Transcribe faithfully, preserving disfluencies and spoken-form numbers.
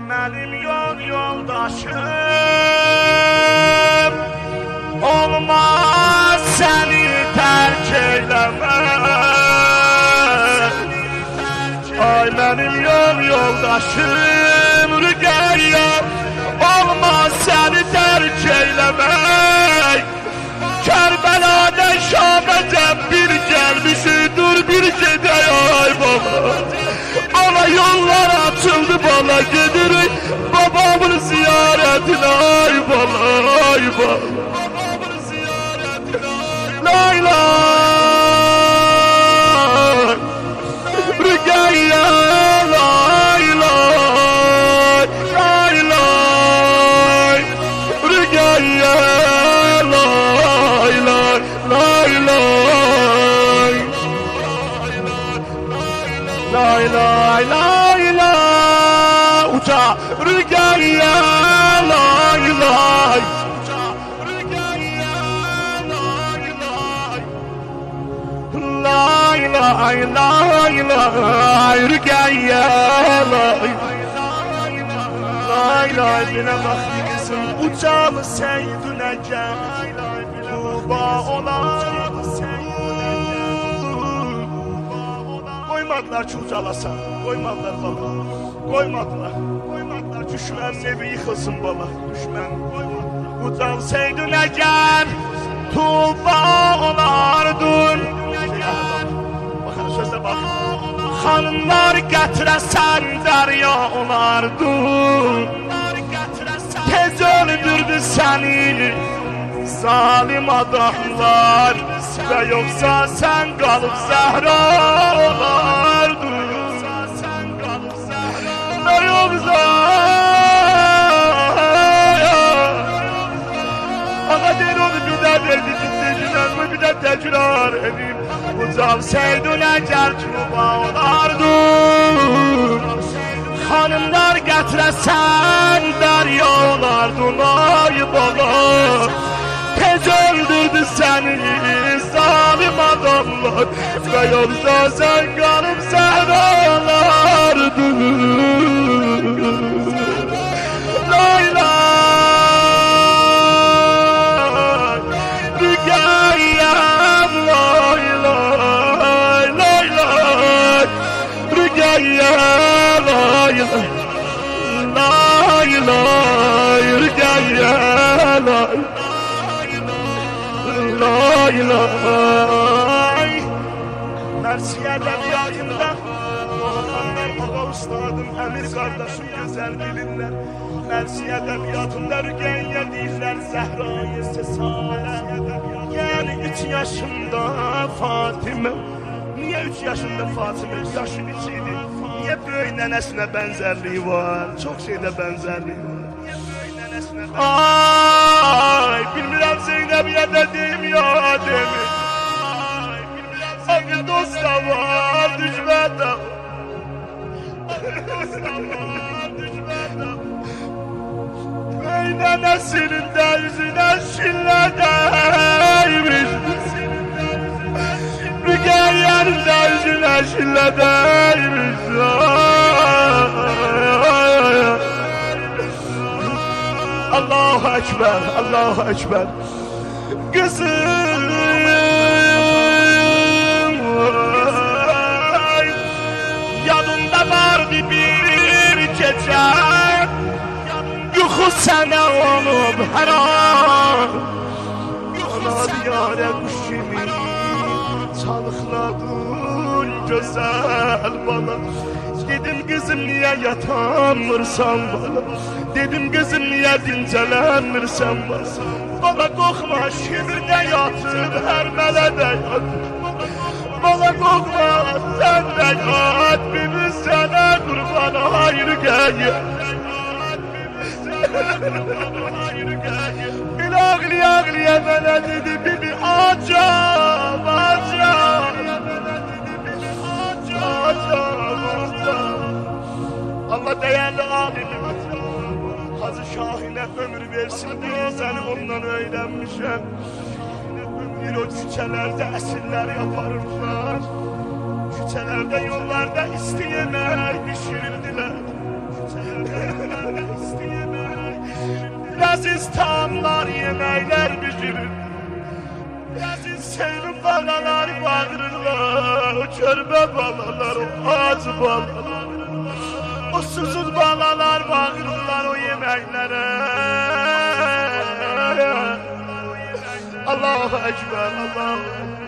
Benim yol yoldaşım olmaz seni terk eylemez. Ay benim yol yoldaşım Rüqeyyə olmaz seni terk eylemek. Kerbeladan Şam'dan bir gelmişi dur bir gidey ay baba. Ana yollar açıldı bana gidirik babamın ziyaretine ay baba ay baba. Lay lay Rüqeyyə lay lay lay lay Rüqeyyə lay lay lay lay lay lay lay lay uca Rüqeyyə lay lay lay lay lay lay Rüqeyyə lay lay lay bile vakti kızım ucalı seydüne gel Tuba olan koymadılar ki ucalasan koymadılar baba koymadılar koymadılar düşmenin evi yıkılsın baba düşmen ucal seydüne gel Tuba olardın bakın sözde bak Xanımlar gətirəsən dərya olardın Tez öldürdü səni zalim adamlar Və yoxsa sən qalıb zəhra olardın Və yoxsa Ağa deyir onu bir də verdi ciddi bir də təkrar edeyim Ucal seydüne gel Tuba olardın Xanımlar gətirəsən dərya olardın ay baba Tez öldürdü səni zalim adamlar Və yoxsa sən qalıb zəhra olardın Lay lay Rüqeyyə lay lay lay lay Rüqeyyə lay lay lay Rüqeyyə lay lay lay Mersiye edebiyatında Doğanlar ağa ustadım Emir kardeşim güzel bilirler Mersiye edebiyatında Rüqeyyə deyirlər Zəhrayı sesalə Yani üç yaşında Fatıma Niye üç yaşında Fatıma yaşı içiydi Niye böyük nənəsinə benzerliği var Çok şeyde benzerliği var Ay bilmirəm Zeynəbiyə dedim ya demin Abi dost da var düşmən de Ey nənəsinin də yüzünə şillə dəymiş Rüqeyyənin də yüzünə şillə dəymiş Allahu Ekber, Allahu Ekber Kızım Yanımda vardı bir gece Yuxu sənə olub hər an Ana diyarə quş kimi Çalıqladın gözəl bana Dedim kızım niye yatanmırsan bana Dedim kızım niye dincələnmirsən bana Bana qorxma şibirdə yatıb hər mələdə yatıb Bana qorxma sən də yat Bibi sənə qurban hayır gəyə Bir ağlıya ağlıya mənə dedi Bibi acam acam Allah değerli alimim Hazı Şahin'e ömür versin diye seni ondan öğrenmişim Bir o küçelerde esirler yaparırlar Küçelerde yollarda isteyemek pişirirdiler Leziz tamlar, yemekler pişirir. Leziz seyri balalar bağırırlar. O körbe balalar, o acı balalar. O susuz balalar bağırırlar o yemeklere. Allahu Ekber, Allahu Ekber.